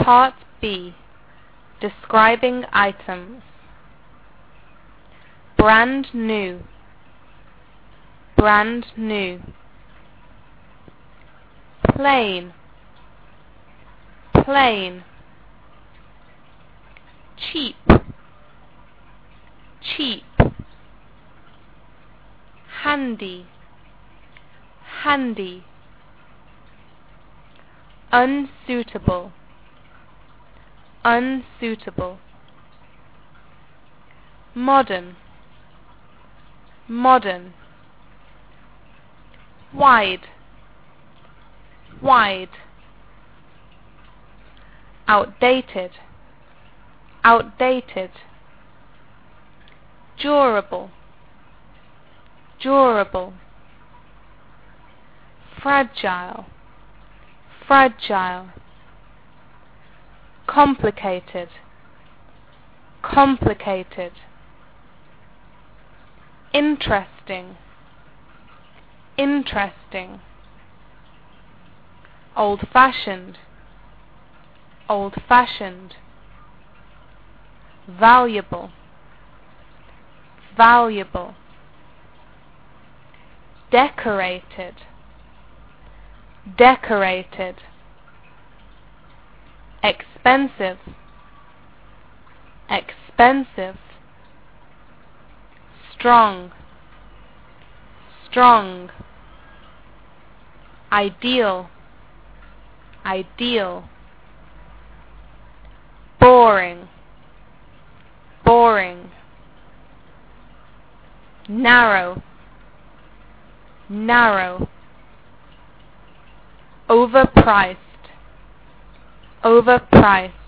Part B. Describing items. Brand new. Brand new. Plain. Plain. Cheap. Cheap. Handy. Handy. Unsuitable. Unsuitable. Modern. Modern. Wide. Wide. Outdated. Outdated. Durable. Durable. Fragile. Fragile. Complicated. Complicated. Interesting. Interesting. Old-fashioned. Old-fashioned. Valuable. Valuable. Decorated. Decorated. Expensive. Expensive. Strong. Strong. Ideal. Ideal. Boring. Boring. Narrow. Narrow. Overpriced. Overpriced.